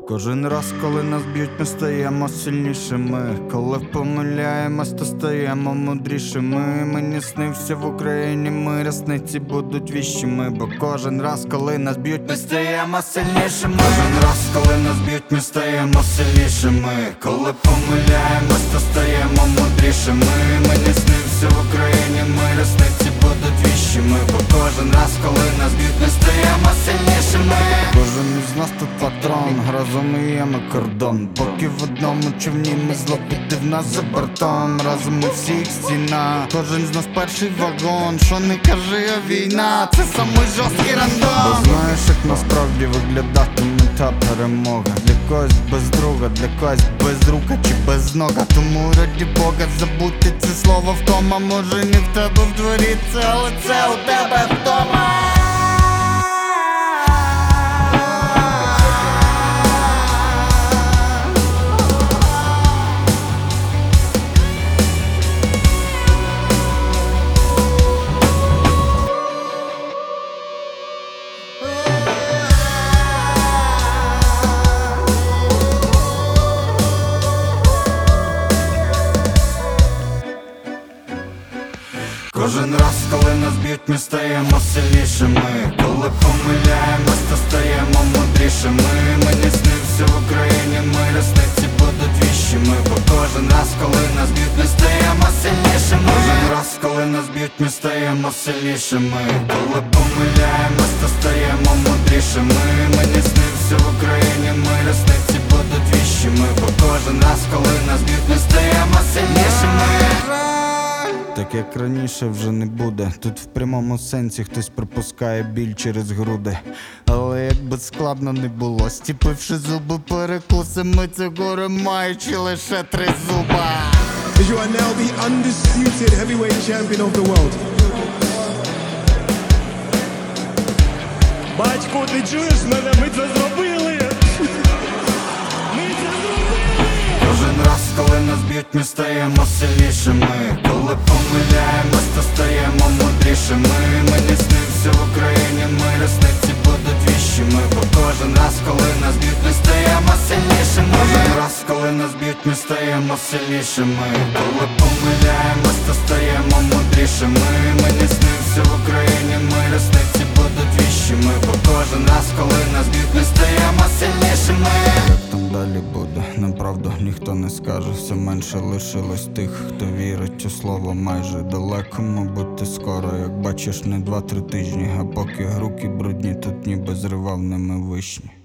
Кожен раз, коли нас б'ють, ми стаємо сильнішими. Коли помиляємось, то стаємо мудрішими. Мені снився в Україні мир, рясниці будуть віщими. Бо кожен раз, коли нас б'ють, ми стаємо сильнішими. Кожен раз, коли нас б'ють, ми стаємо сильнішими. Коли помиляємось, то стаємо мудрішими. Мені снився в Україні мир, рясниці будуть віщими. Бо кожен раз, коли нас б'ють, ми стаємо сильнішими. Кожен із нас тут патрон, разом і є ми кордон. Поки в одному човні ми зло піде в нас за бортом. Разом ми всіх стіна, кожен з нас перший вагон. Що не кажи, а війна, це самий жорсткий рандом. Бо знаєш, як насправді виглядатиме та перемога. Для когось без друга, для когось без рука чи без нога. Тому раді Бога забудьте це слово втома. Може не в тебе в дворі це, але це у тебе вдома. Кожен раз, коли нас б'ють, ми стаємо сильнішими. Коли помиляємось, то стаємо мудрішими. Мені снився в Україні мир, рясниці будуть віщими. Бо кожен раз, коли нас б'ють, ми стаємо сильнішими. Кожен раз, коли нас б'ють, ми стаємо сильнішими. Коли помиляємось, то стаємо мудрішими. Мені снився в Україні мир, рясниці будуть віщими. Бо кожен раз, коли нас б'ють, ми стаємо сильнішими. Так як раніше вже не буде. Тут в прямому сенсі хтось пропускає біль через груди. Але як би складно не було, стіпивши зуби перекусимо це горе, маючи лише 3 зуба. You are now the undisputed heavyweight champion of the world. Батько, ти чуєш мене? Ми це зробили! Ми це зробили! Кожен раз, коли нас б'ють, ми стаємо сильнішими. Коли помиляємось, то стаємо мудрішими. Мені снився в Україні мир, рясниці будуть віщими. Бо кожен раз, коли нас б'ють, ми стаємо сильнішими. Кожен раз, коли нас б'ють, ми стаємо сильнішими. Коли помиляємось, то стаємо мудрішими. Мені снився в Україні мир, рясниці будуть віщими. Бо кожен раз, коли нас б'ють, ми стаємо сильнішими. Як там далі буде, направду ніхто не скаже. Все менше лишилось тих, хто вірить у слово майже далеко, мабуть, ти скоро. Як бачиш, не 2-3 тижні, а поки руки брудні, тут ніби зривав ними вишні.